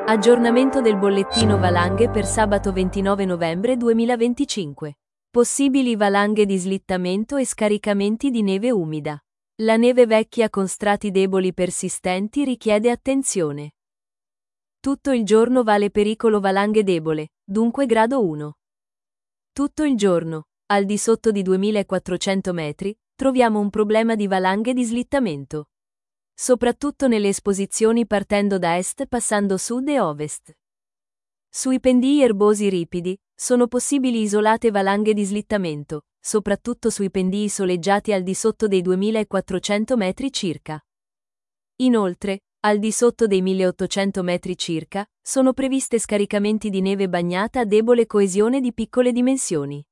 Aggiornamento del bollettino valanghe per sabato 29 novembre 2025. Possibili valanghe di slittamento e scaricamenti di neve umida. La neve vecchia con strati deboli persistenti richiede attenzione. Tutto il giorno vale pericolo valanghe debole, dunque grado 1. Tutto il giorno, al di sotto di 2400 metri, troviamo un problema di valanghe di slittamento. Soprattutto nelle esposizioni partendo da est passando sud e ovest. Sui pendii erbosi ripidi, sono possibili isolate valanghe di slittamento, soprattutto sui pendii soleggiati al di sotto dei 2400 metri circa. Inoltre, al di sotto dei 1800 metri circa, sono previste scaricamenti di neve bagnata a debole coesione di piccole dimensioni.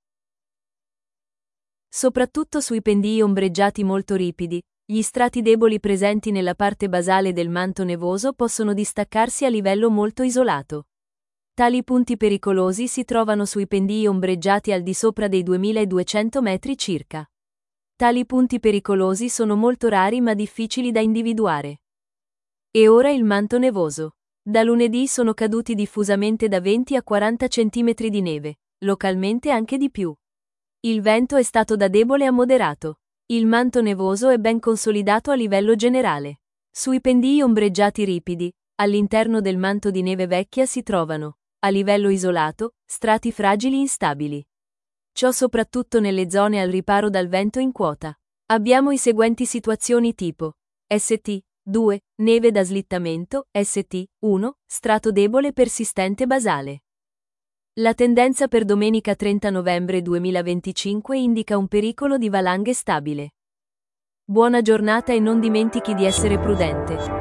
Soprattutto sui pendii ombreggiati molto ripidi, gli strati deboli presenti nella parte basale del manto nevoso possono distaccarsi a livello molto isolato. Tali punti pericolosi si trovano sui pendii ombreggiati al di sopra dei 2200 metri circa. Tali punti pericolosi sono molto rari ma difficili da individuare. E ora il manto nevoso. Da lunedì sono caduti diffusamente da 20 a 40 cm di neve, localmente anche di più. Il vento è stato da debole a moderato. Il manto nevoso è ben consolidato a livello generale. Sui pendii ombreggiati ripidi, all'interno del manto di neve vecchia si trovano, a livello isolato, strati fragili instabili. Ciò soprattutto nelle zone al riparo dal vento in quota. Abbiamo i seguenti situazioni tipo ST 2, neve da slittamento, ST 1, strato debole persistente basale. La tendenza per domenica 30 novembre 2025 indica un pericolo di valanghe stabile. Buona giornata e non dimentichi di essere prudente.